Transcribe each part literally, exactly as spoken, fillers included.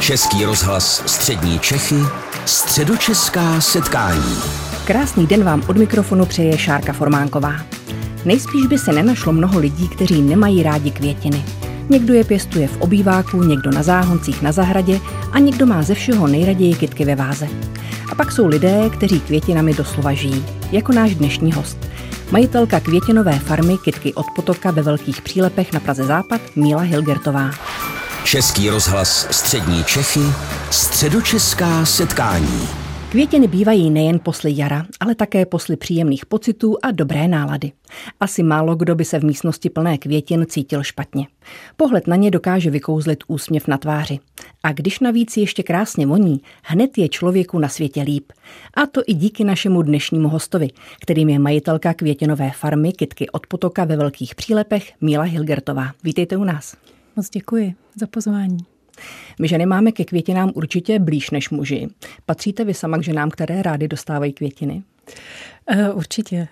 Český rozhlas Střední Čechy, středočeská setkání. Krásný den vám od mikrofonu přeje Šárka Formánková. Nejspíš by se nenašlo mnoho lidí, kteří nemají rádi květiny. Někdo je pěstuje v obýváku, někdo na záhoncích na zahradě a někdo má ze všeho nejraději kytky ve váze. A pak jsou lidé, kteří květinami doslova žijí, jako náš dnešní host. Majitelka květinové farmy Kytky od potoka ve Velkých Přílepech na Praze Západ Míla Hilgertová. Český rozhlas Střední Čechy, středočeská setkání. Květiny bývají nejen posly jara, ale také posly příjemných pocitů a dobré nálady. Asi málo kdo by se v místnosti plné květin cítil špatně. Pohled na ně dokáže vykouzlit úsměv na tváři. A když navíc ještě krásně voní, hned je člověku na světě líp. A to i díky našemu dnešnímu hostovi, kterým je majitelka květinové farmy Kytky od potoka ve Velkých Přílepech Míla Hilgertová. Vítejte u nás. Moc děkuji za pozvání. My ženy máme ke květinám určitě blíž než muži. Patříte vy sama k ženám, které rády dostávají květiny? Uh, určitě.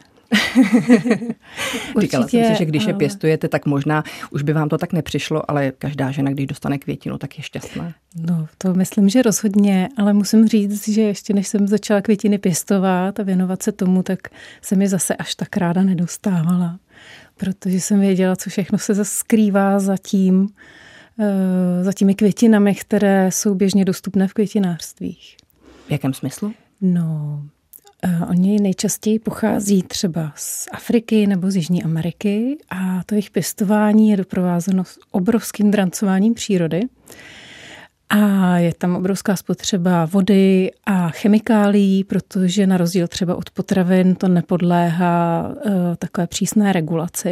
Říkala určitě, jsem si, že když ale... je pěstujete, tak možná už by vám to tak nepřišlo, ale každá žena, když dostane květinu, tak je šťastná. No, to myslím, že rozhodně, ale musím říct, že ještě než jsem začala květiny pěstovat a věnovat se tomu, tak jsem je zase až tak ráda nedostávala. Protože jsem věděla, co všechno se zase skrývá za tím, za těmi květinami, které jsou běžně dostupné v květinářstvích. V jakém smyslu? No, oni nejčastěji pochází třeba z Afriky nebo z Jižní Ameriky a to jejich pěstování je doprovázeno obrovským drancováním přírody. A je tam obrovská spotřeba vody a chemikálií, protože na rozdíl třeba od potravin to nepodléhá uh, takové přísné regulaci.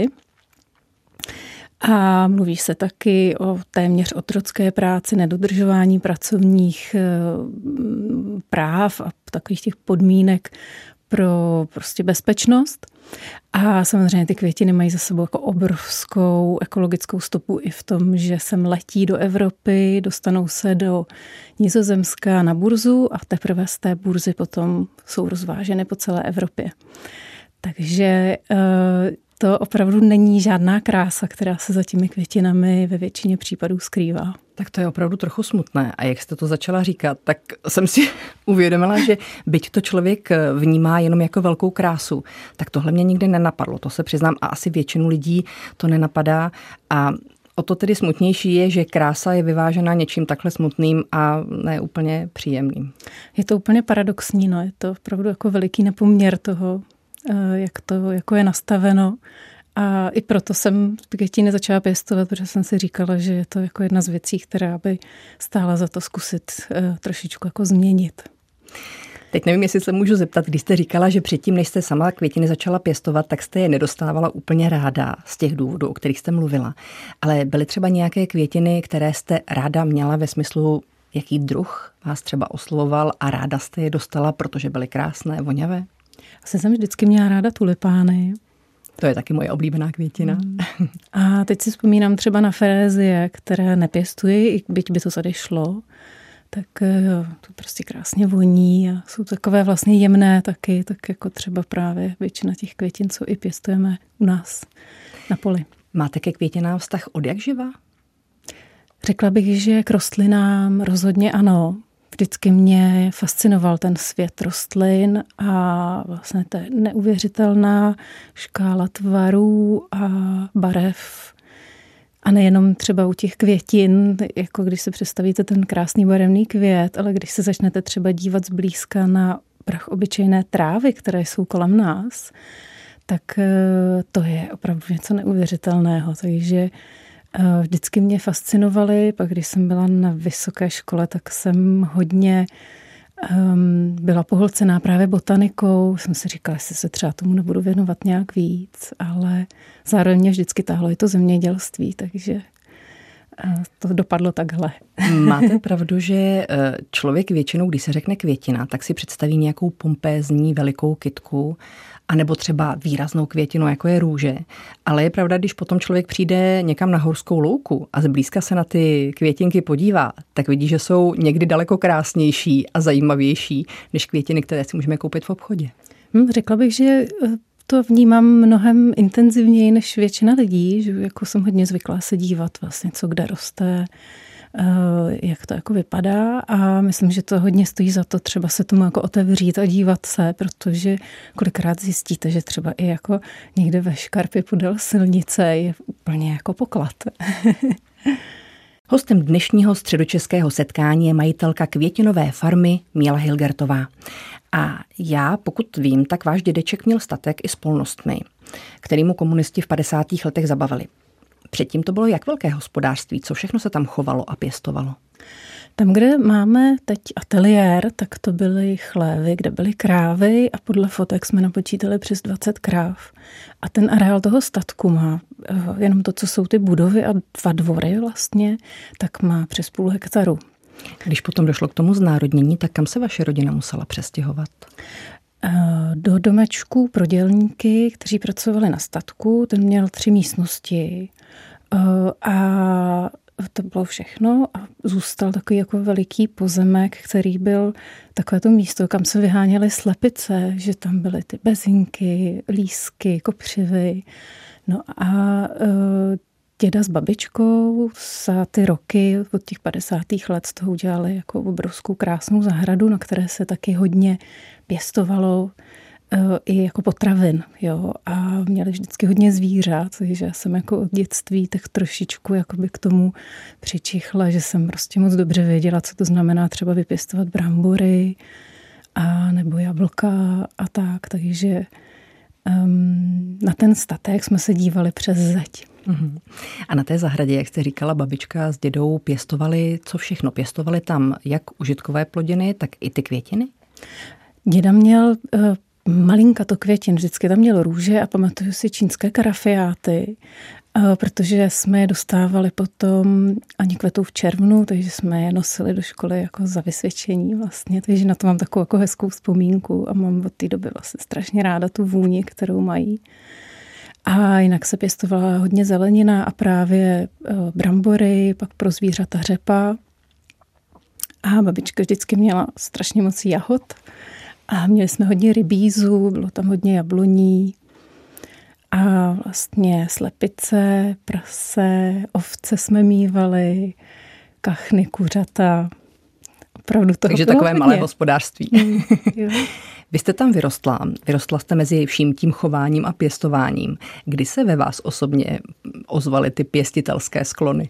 A mluví se taky o téměř otrocké práci, nedodržování pracovních uh, práv a takových těch podmínek pro prostě bezpečnost. A samozřejmě ty květiny mají za sebou jako obrovskou ekologickou stopu i v tom, že sem letí do Evropy, dostanou se do Nizozemska na burzu a teprve z té burzy potom jsou rozváženy po celé Evropě. Takže to opravdu není žádná krása, která se za těmi květinami ve většině případů skrývá. Tak to je opravdu trochu smutné. A jak jste to začala říkat, tak jsem si uvědomila, že byť to člověk vnímá jenom jako velkou krásu, tak tohle mě nikdy nenapadlo. To se přiznám a asi většinu lidí to nenapadá. A o to tedy smutnější je, že krása je vyvážena něčím takhle smutným a ne úplně příjemným. Je to úplně paradoxní, no. Je to opravdu jako veliký nepoměr toho, jak to jako je nastaveno. A i proto jsem květiny začala pěstovat, protože jsem si říkala, že je to jako jedna z věcí, která by stála za to zkusit uh, trošičku jako změnit. Teď nevím, jestli se můžu zeptat, když jste říkala, že předtím, než jste sama květiny začala pěstovat, tak jste je nedostávala úplně ráda z těch důvodů, o kterých jste mluvila. Ale byly třeba nějaké květiny, které jste ráda měla ve smyslu, jaký druh vás třeba oslovoval a ráda jste je dostala, protože byly krásné, voňavé? Asi jsem vždycky měla ráda tulipány. To je taky moje oblíbená květina. A teď si vzpomínám třeba na ferézie, které nepěstuji, byť by to tady šlo. Tak to prostě krásně voní a jsou takové vlastně jemné taky, tak jako třeba právě většina těch květin, co i pěstujeme u nás na poli. Máte ke květinám vztah od jak živa? Řekla bych, že k rostlinám rozhodně ano. Vždycky mě fascinoval ten svět rostlin a vlastně ta neuvěřitelná škála tvarů a barev. A nejenom třeba u těch květin, jako když si představíte ten krásný barevný květ, ale když se začnete třeba dívat zblízka na prach obyčejné trávy, které jsou kolem nás, tak to je opravdu něco neuvěřitelného. Takže vždycky mě fascinovaly, pak když jsem byla na vysoké škole, tak jsem hodně um, byla pohlcená právě botanikou. Jsem si říkala, jestli se třeba tomu nebudu věnovat nějak víc, ale zároveň mě vždycky táhlo i to zemědělství, takže uh, to dopadlo takhle. Máte pravdu, že člověk většinou, když se řekne květina, tak si představí nějakou pompézní velikou kytku, anebo třeba výraznou květinu, jako je růže. Ale je pravda, když potom člověk přijde někam na horskou louku a zblízka se na ty květinky podívá, tak vidí, že jsou někdy daleko krásnější a zajímavější než květiny, které si můžeme koupit v obchodě. Hmm, řekla bych, že to vnímám mnohem intenzivněji než většina lidí, že jako jsem hodně zvyklá se dívat vlastně, co kde roste, jak to jako vypadá a myslím, že to hodně stojí za to třeba se tomu jako otevřít a dívat se, protože kolikrát zjistíte, že třeba i jako někde ve škarpě podél silnice je úplně jako poklad. Hostem dnešního středočeského setkání je majitelka květinové farmy Míla Hilgertová. A já, pokud vím, tak váš dědeček měl statek i s polnostmi, kterýmu komunisti v padesátých letech zabavili. Předtím to bylo jak velké hospodářství, co všechno se tam chovalo a pěstovalo? Tam, kde máme teď ateliér, tak to byly chlévy, kde byly krávy a podle fotek jsme napočítali přes dvacet kráv. A ten areál toho statku má jenom to, co jsou ty budovy a dva dvory vlastně, tak má přes půl hektaru. Když potom došlo k tomu znárodnění, tak kam se vaše rodina musela přestěhovat? Do domečku pro dělníky, kteří pracovali na statku. Ten měl tři místnosti a to bylo všechno a zůstal takový jako veliký pozemek, který byl takové to místo, kam se vyháněly slepice, že tam byly ty bezinky, lísky, kopřivy. No a děda s babičkou za ty roky od těch padesátých let z toho udělali jako obrovskou krásnou zahradu, na které se taky hodně pěstovalo i jako potravin, jo, a měli vždycky hodně zvířat, takže já jsem jako od dětství tak trošičku jakoby k tomu přičichla, že jsem prostě moc dobře věděla, co to znamená třeba vypěstovat brambory a nebo jablka a tak, takže um, na ten statek jsme se dívali přes zeď. Uhum. A na té zahradě, jak jste říkala, babička s dědou pěstovali, co všechno? Pěstovali tam jak užitkové plodiny, tak i ty květiny? Děda měl uh, malinkato květin, vždycky tam měl růže a pamatuju si čínské karafiáty, protože jsme je dostávali potom, ani kvetou v červnu, takže jsme je nosili do školy jako za vysvědčení vlastně, takže na to mám takovou jako hezkou vzpomínku a mám od té doby vlastně strašně ráda tu vůni, kterou mají. A jinak se pěstovala hodně zelenina a právě brambory, pak pro zvířata řepa. A babička vždycky měla strašně moc jahod. A měli jsme hodně rybízů, bylo tam hodně jabloní a vlastně slepice, prase, ovce jsme mívali, kachny, kuřata. Opravdu toho Takže bylo takové hodně. malé hospodářství. Mm, jo. Vy jste tam vyrostla. Vyrostla jste mezi vším tím chováním a pěstováním. Kdy se ve vás osobně ozvaly ty pěstitelské sklony?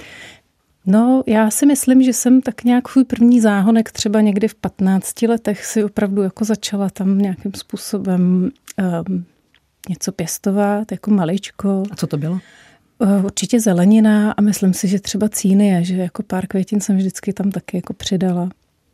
No, já si myslím, že jsem tak nějak svůj první záhonek třeba někdy v patnácti letech si opravdu jako začala tam nějakým způsobem um, něco pěstovat, jako maličko. A co to bylo? Uh, určitě zelenina a myslím si, že třeba cínie, že jako pár květin jsem vždycky tam taky jako přidala.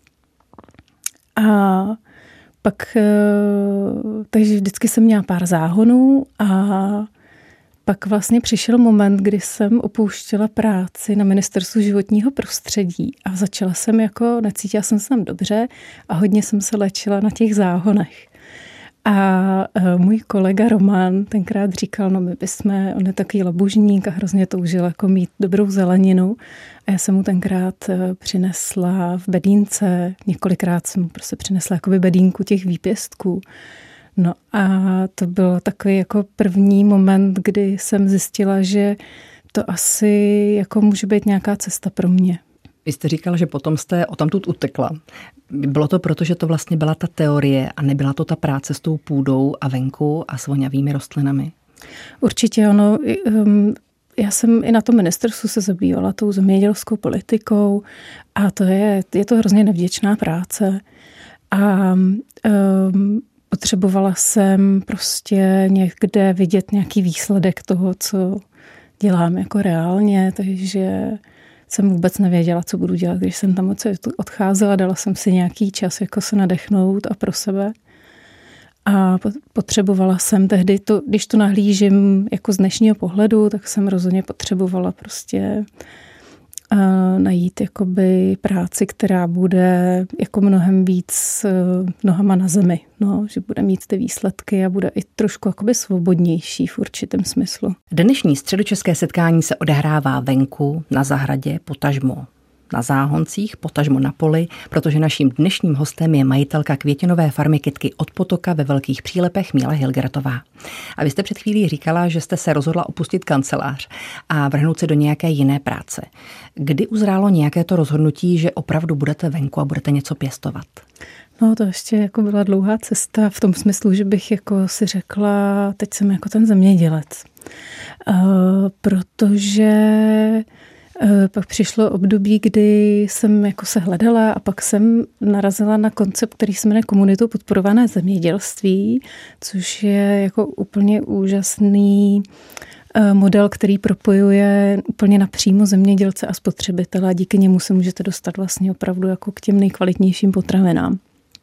A pak, uh, takže vždycky jsem měla pár záhonů a pak vlastně přišel moment, kdy jsem opouštěla práci na Ministerstvu životního prostředí a začala jsem jako, necítila jsem se tam dobře a hodně jsem se léčila na těch záhonech. A můj kolega Roman tenkrát říkal, no my bychom, on je takový labužník a hrozně toužil jako mít dobrou zeleninu. A já jsem mu tenkrát přinesla v bedínce, několikrát jsem mu prostě přinesla jakoby bedínku těch výpěstků. No a to byl takový jako první moment, kdy jsem zjistila, že to asi jako může být nějaká cesta pro mě. Vy jste říkala, že potom jste odtamtud utekla. Bylo to proto, že to vlastně byla ta teorie a nebyla to ta práce s tou půdou a venku a s voňavými rostlinami? Určitě ono, já jsem i na tom ministerstvu se zabývala tou zemědělskou politikou a to je, je to hrozně nevděčná práce. A um, potřebovala jsem prostě někde vidět nějaký výsledek toho, co dělám jako reálně, takže jsem vůbec nevěděla, co budu dělat. Když jsem tam odcházela, dala jsem si nějaký čas jako se nadechnout a pro sebe. A potřebovala jsem tehdy, to, když to nahlížím jako z dnešního pohledu, tak jsem rozhodně potřebovala prostě uh, najít jakoby práci, která bude jako mnohem víc uh, nohama na zemi. No, že bude mít ty výsledky a bude i trošku jakoby svobodnější v určitém smyslu. Dnešní středočeské setkání se odehrává venku, na zahradě, potažmo na záhoncích, potažmo na poli, protože naším dnešním hostem je majitelka květinové farmy Kytky od potoka ve Velkých Přílepech Míla Hilgertová. A vy jste před chvílí říkala, že jste se rozhodla opustit kancelář a vrhnout se do nějaké jiné práce. Kdy uzrálo nějaké to rozhodnutí, že opravdu budete venku a budete něco pěstovat? No to ještě jako byla dlouhá cesta v tom smyslu, že bych jako si řekla, teď jsem jako ten zemědělec. Uh, protože uh, pak přišlo období, kdy jsem jako se hledala a pak jsem narazila na koncept, který se jmenuje Komunitou podporované zemědělství, což je jako úplně úžasný model, který propojuje úplně napřímo zemědělce a spotřebitele a díky němu se můžete dostat vlastně opravdu jako k těm nejkvalitnějším potravinám.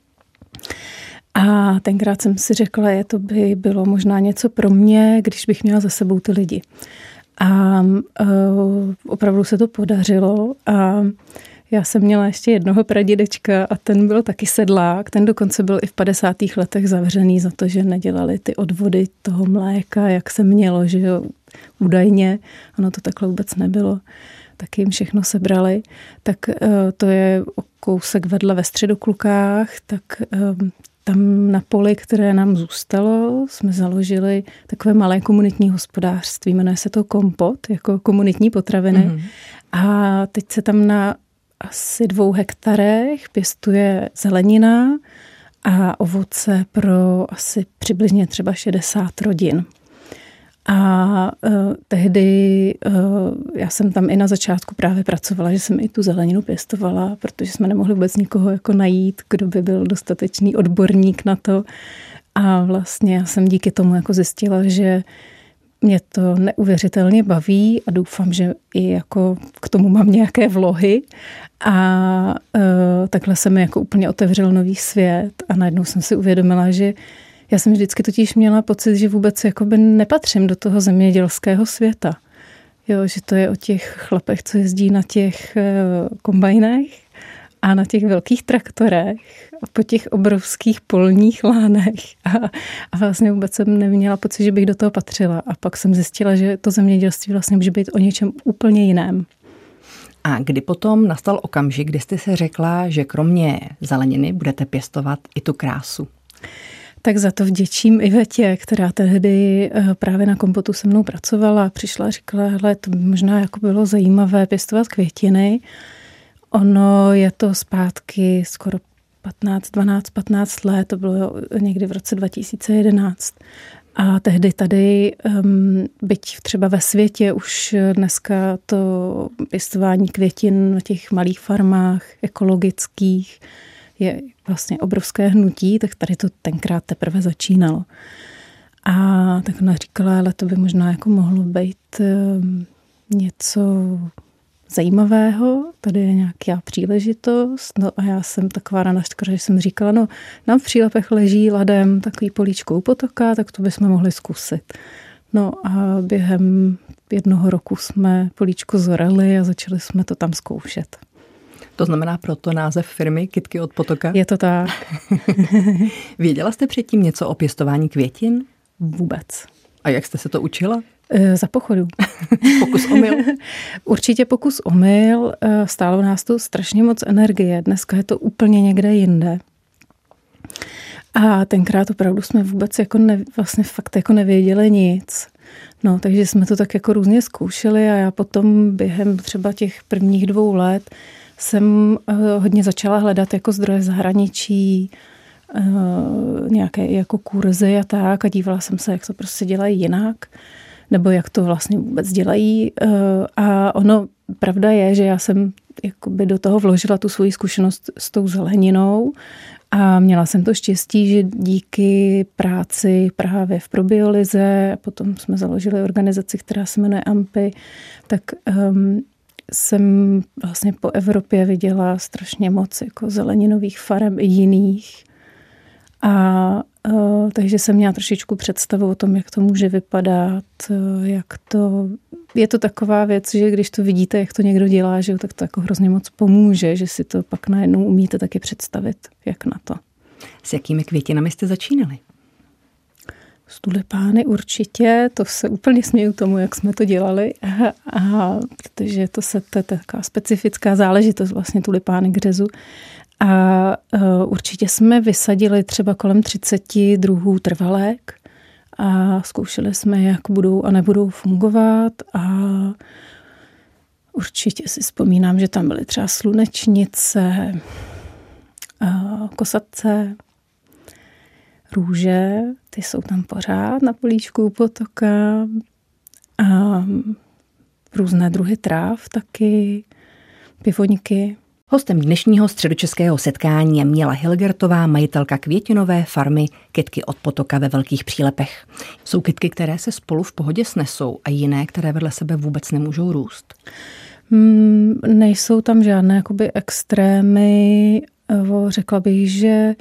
A tenkrát jsem si řekla, že to by bylo možná něco pro mě, když bych měla za sebou ty lidi. A uh, opravdu se to podařilo a já jsem měla ještě jednoho pradědečka a ten byl taky sedlák, ten dokonce byl i v padesátých letech zavřený za to, že nedělali ty odvody toho mléka, jak se mělo, že jo, údajně, ono to takhle vůbec nebylo, tak jim všechno sebrali. Tak uh, to je o kousek vedle ve Středoklukách, tak uh, tam na poli, které nám zůstalo, jsme založili takové malé komunitní hospodářství, jmenuje se to Kompot, jako komunitní potraviny. Mm. A teď se tam na asi dvou hektarech pěstuje zelenina a ovoce pro asi přibližně třeba šedesát rodin. A uh, tehdy uh, já jsem tam i na začátku právě pracovala, že jsem i tu zeleninu pěstovala, protože jsme nemohli vůbec nikoho jako najít, kdo by byl dostatečný odborník na to. A vlastně já jsem díky tomu jako zjistila, že mě to neuvěřitelně baví a doufám, že i jako k tomu mám nějaké vlohy. A uh, takhle se mi jako úplně otevřel nový svět a najednou jsem si uvědomila, že já jsem vždycky totiž měla pocit, že vůbec jakoby nepatřím do toho zemědělského světa. Jo, že to je o těch chlapech, co jezdí na těch kombajnech a na těch velkých traktorech a po těch obrovských polních lánech. A, a vlastně vůbec jsem neměla pocit, že bych do toho patřila. A pak jsem zjistila, že to zemědělství vlastně může být o něčem úplně jiném. A kdy potom nastal okamžik, kdy jste se řekla, že kromě zeleniny budete pěstovat i tu krásu? Tak za to vděčím Ivetě, která tehdy právě na Kompotu se mnou pracovala. Přišla a říkala, hele, to by možná jako bylo zajímavé pěstovat květiny. Ono je to zpátky skoro patnáct, dvanáct, patnáct let, to bylo někdy v roce dva tisíce jedenáct. A tehdy tady, byť třeba ve světě už dneska to pěstování květin na těch malých farmách ekologických je vlastně obrovské hnutí, tak tady to tenkrát teprve začínalo. A tak ona říkala, ale to by možná jako mohlo být něco zajímavého, tady je nějaká příležitost. No a já jsem taková ranařka, že jsem říkala, no nám v Přílepech leží ladem takový políčko u potoka, tak to bychom mohli zkusit. No a během jednoho roku jsme políčko zorali a začali jsme to tam zkoušet. To znamená proto název firmy Kytky od potoka? Je to tak. Věděla jste předtím něco o pěstování květin? Vůbec. A jak jste se to učila? E, za pochodu. Pokus omyl? Určitě pokus omyl. Stálo nás to strašně moc energie. Dneska je to úplně někde jinde. A tenkrát opravdu jsme vůbec jako ne, vlastně fakt jako nevěděli nic. No, takže jsme to tak jako různě zkoušeli a já potom během třeba těch prvních dvou let jsem hodně začala hledat jako zdroje v zahraničí, nějaké jako kurzy a tak a dívala jsem se, jak to prostě dělají jinak, nebo jak to vlastně vůbec dělají. A ono, pravda je, že já jsem jakoby do toho vložila tu svoji zkušenost s tou zeleninou a měla jsem to štěstí, že díky práci právě v probiolize, potom jsme založili organizaci, která se jmenuje AMPI, tak um, jsem vlastně po Evropě viděla strašně moc jako zeleninových farem i jiných. A uh, takže jsem měla trošičku představu o tom, jak to může vypadat, uh, jak to... Je to taková věc, že když to vidíte, jak to někdo dělá, že, tak to jako hrozně moc pomůže, že si to pak najednou umíte taky představit, jak na to. S jakými květinami jste začínali? Z tulipány určitě, to se úplně směju tomu, jak jsme to dělali, a, a, protože to, se, to je taková specifická záležitost vlastně tulipány k řezu. A uh, určitě jsme vysadili třeba kolem třicet druhů trvalek a zkoušeli jsme, jak budou a nebudou fungovat a určitě si vzpomínám, že tam byly třeba slunečnice, uh, kosatce, růže, ty jsou tam pořád na políčku u potoka a různé druhy tráv taky, pivoňky. Hostem dnešního středočeského setkání je Míla Hilgertová, majitelka květinové farmy Kytky od potoka ve Velkých Přílepech. Jsou kytky, které se spolu v pohodě snesou a jiné, které vedle sebe vůbec nemůžou růst? Hmm, nejsou tam žádné jakoby extrémy. Řekla bych, že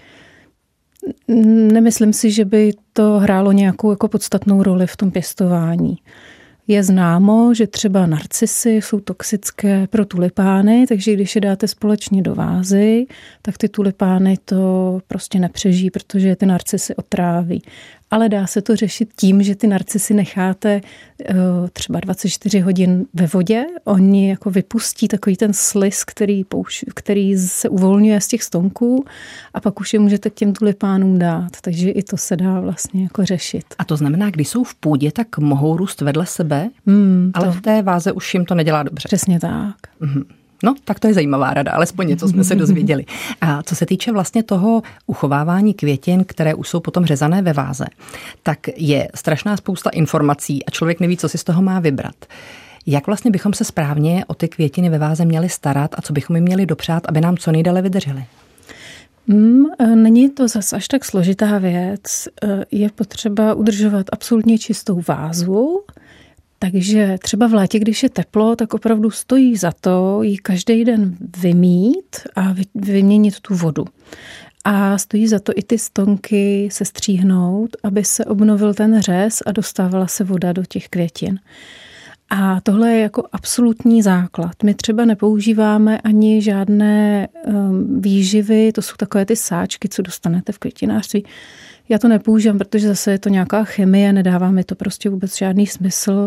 nemyslím si, že by to hrálo nějakou jako podstatnou roli v tom pěstování. Je známo, že třeba narcisy jsou toxické pro tulipány, takže když je dáte společně do vázy, tak ty tulipány to prostě nepřežijí, protože ty narcisy otráví. Ale dá se to řešit tím, že ty narcisy necháte třeba dvacet čtyři hodin ve vodě. Oni jako vypustí takový ten sliz, který, pouš- který se uvolňuje z těch stonků a pak už je můžete k těm tulipánům dát. Takže i to se dá vlastně jako řešit. A to znamená, když jsou v půdě, tak mohou růst vedle sebe, hmm, ale to... v té váze už jim to nedělá dobře. Přesně tak. Mhm. No, tak to je zajímavá rada, alespoň něco jsme se dozvěděli. A co se týče vlastně toho uchovávání květin, které už jsou potom řezané ve váze, tak je strašná spousta informací a člověk neví, co si z toho má vybrat. Jak vlastně bychom se správně o ty květiny ve váze měli starat a co bychom jim měli dopřát, aby nám co nejdéle vydržely? Hmm, není to zase až tak složitá věc. Je potřeba udržovat absolutně čistou vázu. Takže třeba v létě, když je teplo, tak opravdu stojí za to ji každý den vymít a vyměnit tu vodu. A stojí za to i ty stonky sestříhnout, aby se obnovil ten řez a dostávala se voda do těch květin. A tohle je jako absolutní základ. My třeba nepoužíváme ani žádné um, výživy, to jsou takové ty sáčky, co dostanete v květinářství. Já to nepoužívám, protože zase je to nějaká chemie, nedává mi to prostě vůbec žádný smysl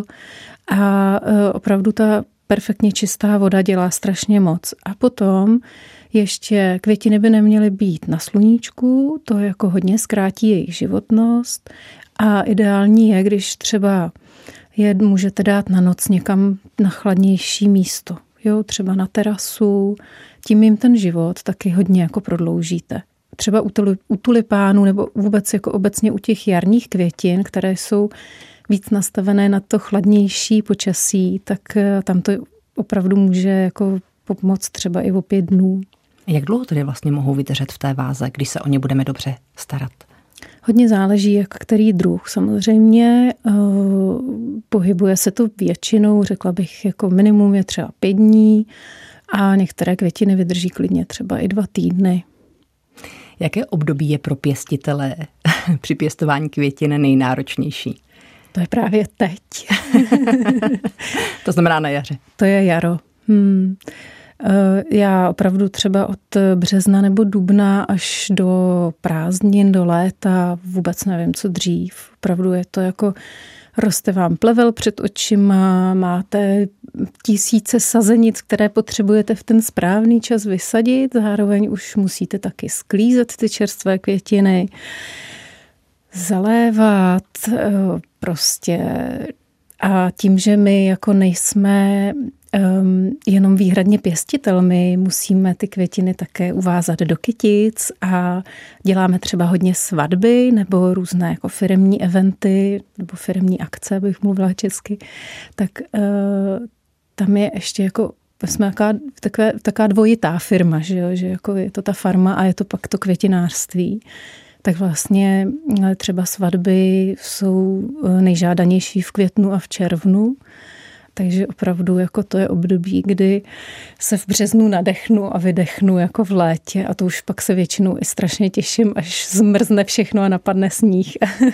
a opravdu ta perfektně čistá voda dělá strašně moc. A potom ještě květiny by neměly být na sluníčku, to jako hodně zkrátí jejich životnost a ideální je, když třeba je můžete dát na noc někam na chladnější místo, jo, třeba na terasu, tím jim ten život taky hodně jako prodloužíte. Třeba u tulipánů nebo vůbec jako obecně u těch jarních květin, které jsou víc nastavené na to chladnější počasí, tak tam to opravdu může jako pomoct třeba i o pět dnů. Jak dlouho tedy vlastně mohou vydržet v té váze, když se o ně budeme dobře starat? Hodně záleží, jak který druh. Samozřejmě uh, pohybuje se to většinou, řekla bych, jako minimum je třeba pět dní a některé květiny vydrží klidně třeba i dva týdny. Jaké období je pro pěstitele při pěstování květin nejnáročnější? To je právě teď. To znamená na jaře. To je jaro. Hmm. Já opravdu třeba od března nebo dubna až do prázdnin, do léta vůbec nevím, co dřív. Opravdu je to jako roste vám plevel před očima, máte tisíce sazenic, které potřebujete v ten správný čas vysadit, zároveň už musíte taky sklízet ty čerstvé květiny, zalévat prostě. A tím, že my jako nejsme um, jenom výhradně pěstitel, my musíme ty květiny také uvázat do kytic a děláme třeba hodně svatby nebo různé jako firemní eventy nebo firemní akce, abych mluvila česky, tak uh, tam je ještě jako jsme taková, takové, taková dvojitá firma, že, jo? Že jako je to ta farma a je to pak to květinářství. Tak vlastně třeba svatby jsou nejžádanější v květnu a v červnu. Takže opravdu jako to je období, kdy se v březnu nadechnu a vydechnu jako v létě a to už pak se většinou i strašně těším, až zmrzne všechno a napadne sníh.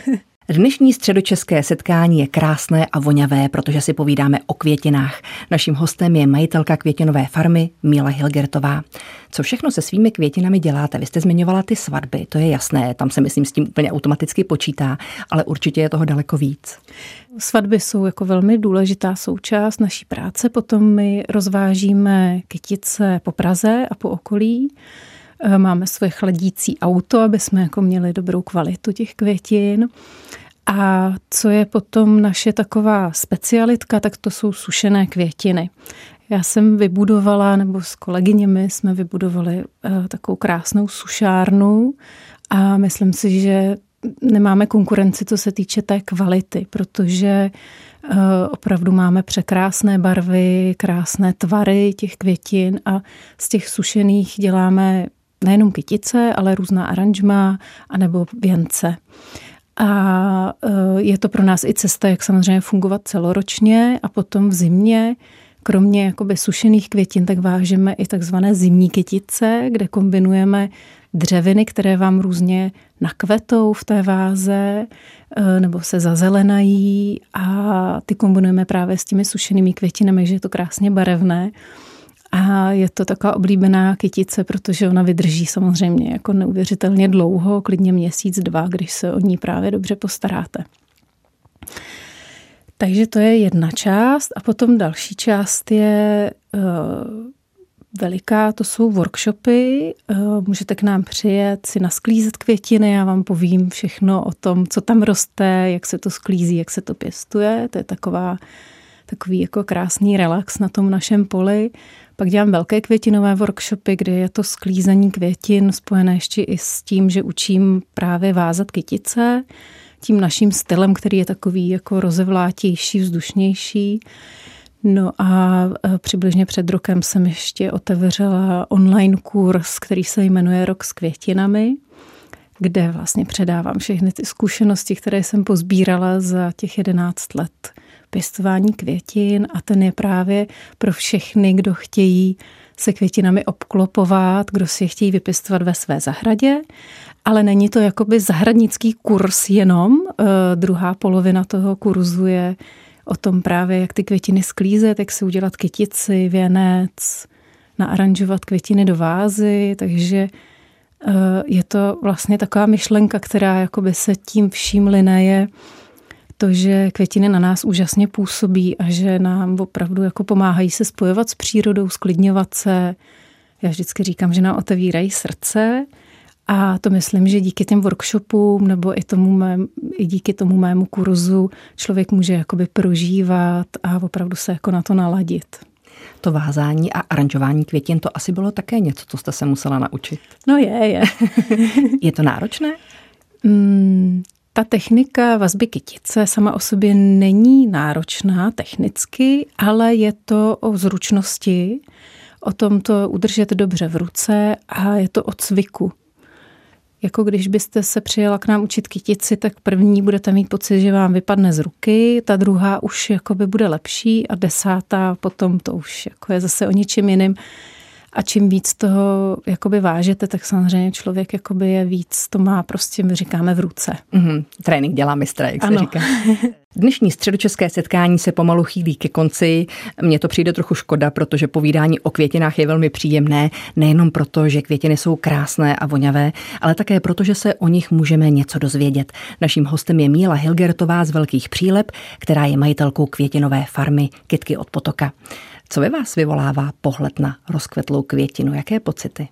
Dnešní středočeské setkání je krásné a voňavé, protože si povídáme o květinách. Naším hostem je majitelka květinové farmy Míla Hilgertová. Co všechno se svými květinami děláte? Vy jste zmiňovala ty svatby, to je jasné, tam se myslím s tím úplně automaticky počítá, ale určitě je toho daleko víc. Svatby jsou jako velmi důležitá součást naší práce, potom my rozvážíme kytice po Praze a po okolí. Máme svoje chladící auto, aby jsme jako měli dobrou kvalitu těch květin. A co je potom naše taková specialitka, tak to jsou sušené květiny. Já jsem vybudovala, nebo s kolegyněmi jsme vybudovali takovou krásnou sušárnu a myslím si, že nemáme konkurenci, co se týče té kvality, protože opravdu máme překrásné barvy, krásné tvary těch květin a z těch sušených děláme nejenom kytice, ale různá aranžma anebo věnce. A je to pro nás i cesta, jak samozřejmě fungovat celoročně a potom v zimě, kromě jakoby sušených květin, tak vážeme i takzvané zimní kytice, kde kombinujeme dřeviny, které vám různě nakvetou v té váze nebo se zazelenají a ty kombinujeme právě s těmi sušenými květinami, že je to krásně barevné. A je to taková oblíbená kytice, protože ona vydrží samozřejmě jako neuvěřitelně dlouho, klidně měsíc, dva, když se o ní právě dobře postaráte. Takže to je jedna část a potom další část je uh, veliká, to jsou workshopy. Uh, můžete k nám přijet si nasklízet květiny, já vám povím všechno o tom, co tam roste, jak se to sklízí, jak se to pěstuje. To je taková, takový jako krásný relax na tom našem poli. Pak dělám velké květinové workshopy, kde je to sklízení květin spojené ještě i s tím, že učím právě vázat kytice, tím naším stylem, který je takový jako rozevlátější, vzdušnější. No a přibližně před rokem jsem ještě otevřela online kurz, který se jmenuje Rok s květinami, kde vlastně předávám všechny ty zkušenosti, které jsem pozbírala za těch jedenáct let pěstování květin a ten je právě pro všechny, kdo chtějí se květinami obklopovat, kdo si je chtějí vypěstovat ve své zahradě, ale není to jakoby zahradnický kurz jenom. E, druhá polovina toho kurzu je o tom právě, jak ty květiny sklízet, jak si udělat kytici, věnec, naaranžovat květiny do vázy, takže e, je to vlastně taková myšlenka, která jakoby se tím vším lineje, to, že květiny na nás úžasně působí a že nám opravdu jako pomáhají se spojovat s přírodou, sklidňovat se. Já vždycky říkám, že nám otevírají srdce a to myslím, že díky těm workshopům nebo i, tomu mém, i díky tomu mému kurzu člověk může jakoby prožívat a opravdu se jako na to naladit. To vázání a aranžování květin, to asi bylo také něco, co jste se musela naučit. No je, je. Je to náročné? Mm, Ta technika vazby kytice sama o sobě není náročná technicky, ale je to o zručnosti, o tom to udržet dobře v ruce a je to o cviku. Jako když byste se přijela k nám učit kytici, tak první budete mít pocit, že vám vypadne z ruky, ta druhá už jakoby bude lepší a desátá potom to už jako je zase o ničem jiným. A čím víc toho jakoby vážete, tak samozřejmě člověk jakoby je víc, to má prostě, my říkáme, v ruce. Mm-hmm. Trénink dělá mistra, jak ano. se říká. Dnešní středočeské setkání se pomalu chýlí ke konci. Mně to přijde trochu škoda, protože povídání o květinách je velmi příjemné, nejenom proto, že květiny jsou krásné a voňavé, ale také proto, že se o nich můžeme něco dozvědět. Naším hostem je Míla Hilgertová z Velkých Příleb, která je majitelkou květinové farmy Kytky od potoka. Co ve vás vyvolává pohled na rozkvetlou květinu? Jaké pocity?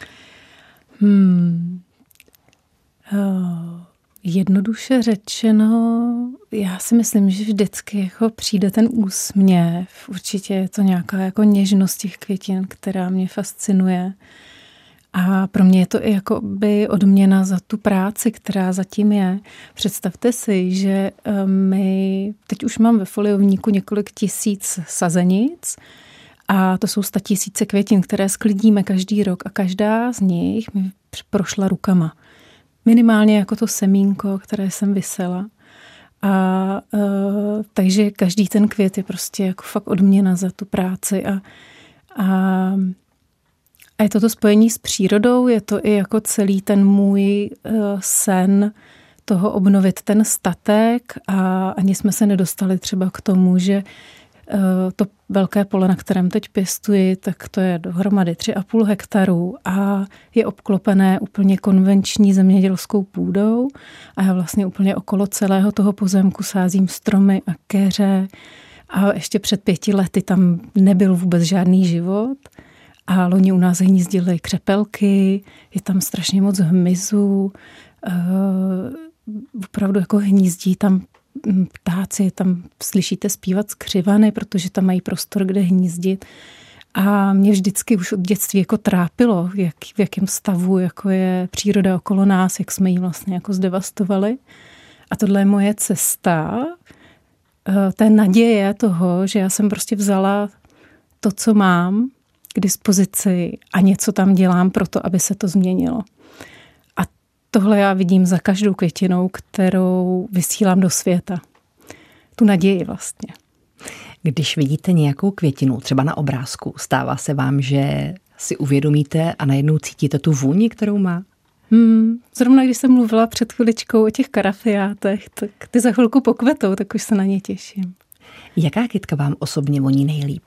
Hmm. Oh. Jednoduše řečeno, já si myslím, že vždycky jako přijde ten úsměv. Určitě je to nějaká jako něžnost těch květin, která mě fascinuje. A pro mě je to i jako by odměna za tu práci, která zatím je. Představte si, že my, teď už mám ve foliovníku několik tisíc sazenic a to jsou statisíce květin, které sklidíme každý rok a každá z nich mi prošla rukama. Minimálně jako to semínko, které jsem vysela. A e, takže každý ten květ je prostě jako fakt odměna za tu práci a, a, a je to to spojení s přírodou, je to i jako celý ten můj e, sen toho obnovit ten statek a ani jsme se nedostali třeba k tomu, že to velké pole, na kterém teď pěstuji, tak to je dohromady tři a půl hektaru a je obklopené úplně konvenční zemědělskou půdou a já vlastně úplně okolo celého toho pozemku sázím stromy a keře a ještě před pěti lety tam nebyl vůbec žádný život a loni u nás hnízdily křepelky, je tam strašně moc hmyzu, opravdu jako hnízdí tam ptáci, tam slyšíte zpívat skřivany, protože tam mají prostor, kde hnízdit. A mě vždycky už od dětství jako trápilo, jak, v jakém stavu jako je příroda okolo nás, jak jsme ji vlastně jako zdevastovali. A tohle je moje cesta, té naděje toho, že já jsem prostě vzala to, co mám k dispozici a něco tam dělám pro to, aby se to změnilo. Tohle já vidím za každou květinou, kterou vysílám do světa. Tu naději vlastně. Když vidíte nějakou květinu, třeba na obrázku, stává se vám, že si uvědomíte a najednou cítíte tu vůni, kterou má? Hmm, zrovna když jsem mluvila před chviličkou o těch karafiátech, tak ty za chvilku pokvetou, tak už se na ně těším. Jaká kytka vám osobně voní nejlíp?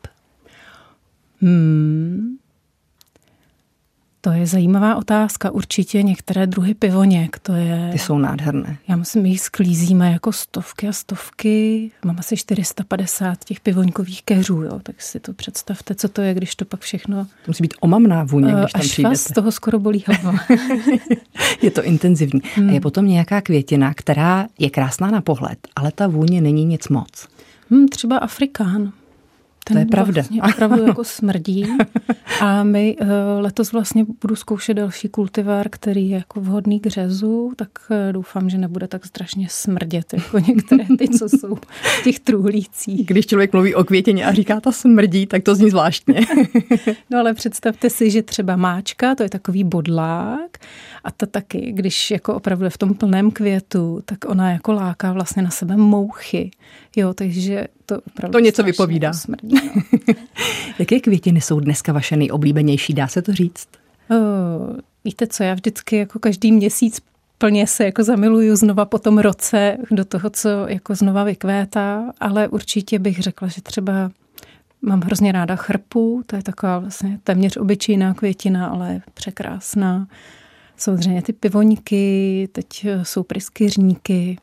Hmm... To je zajímavá otázka. Určitě některé druhy pivoněk, to je... Ty jsou nádherné. Já myslím, jich sklízíme jako stovky a stovky. Mám asi čtyři sta padesát těch pivoňkových keřů, jo. Tak si to představte, co to je, když to pak všechno... To musí být omamná vůně, když tam až přijdete. Až vás z toho skoro bolí hlava. Je to intenzivní. Hmm. A je potom nějaká květina, která je krásná na pohled, ale ta vůně není nic moc. Hmm, třeba afrikán. Ten to je pravda. Vlastně opravdu jako smrdí. A my letos vlastně budu zkoušet další kultivar, který je jako vhodný k řezu, tak doufám, že nebude tak strašně smrdět, jako některé ty, co jsou v těch truhlících. Když člověk mluví o květině a říká ta smrdí, tak to zní zvláštně. No ale představte si, že třeba máčka, to je takový bodlák a ta taky, když jako opravdu je v tom plném květu, tak ona jako láká vlastně na sebe mouchy. Jo, takže to opravdu to něco vypovídá. Smrdí, no. Jaké květiny jsou dneska vaše nejoblíbenější, dá se to říct? O, víte co, já vždycky jako každý měsíc plně se jako zamiluju znova po tom roce do toho, co jako znova vykvétá, ale určitě bych řekla, že třeba mám hrozně ráda chrpu, to je taková vlastně téměř obyčejná květina, ale překrásná. Samozřejmě ty pivoňky, teď jsou pryskyřníky.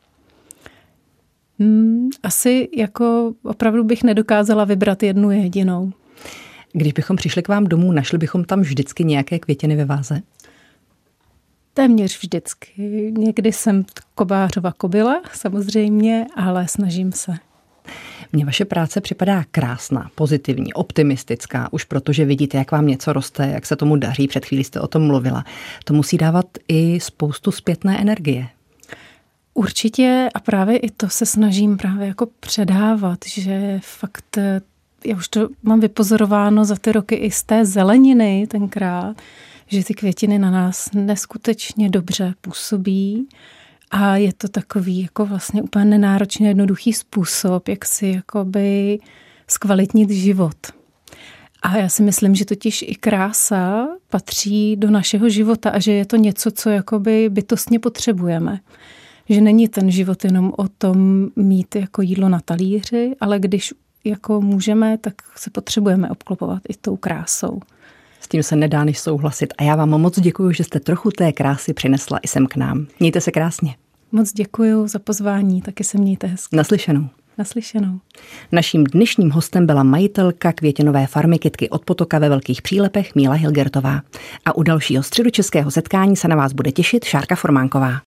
Hmm, asi jako opravdu bych nedokázala vybrat jednu jedinou. Když bychom přišli k vám domů, našli bychom tam vždycky nějaké květiny ve váze? Téměř vždycky. Někdy jsem kobářova kobyla, samozřejmě, ale snažím se. Mně vaše práce připadá krásná, pozitivní, optimistická, už protože vidíte, jak vám něco roste, jak se tomu daří, před chvílí jste o tom mluvila. To musí dávat i spoustu zpětné energie. Určitě a právě i to se snažím právě jako předávat, že fakt, já už to mám vypozorováno za ty roky i z té zeleniny tenkrát, že ty květiny na nás neskutečně dobře působí a je to takový jako vlastně úplně nenáročně jednoduchý způsob, jak si jakoby zkvalitnit život. A já si myslím, že totiž i krása patří do našeho života a že je to něco, co jakoby bytostně potřebujeme. Že není ten život jenom o tom mít jako jídlo na talíři, ale když jako můžeme, tak se potřebujeme obklopovat i tou krásou. S tím se nedá než souhlasit. A já vám moc děkuji, že jste trochu té krásy přinesla i sem k nám. Mějte se krásně. Moc děkuji za pozvání, taky se mějte hezky. Naslyšenou. Naslyšenou. Naším dnešním hostem byla majitelka květinové farmy Kytky od potoka ve Velkých Přílepech Míla Hilgertová. A u dalšího středočeského setkání se na vás bude těšit Šárka Formánková.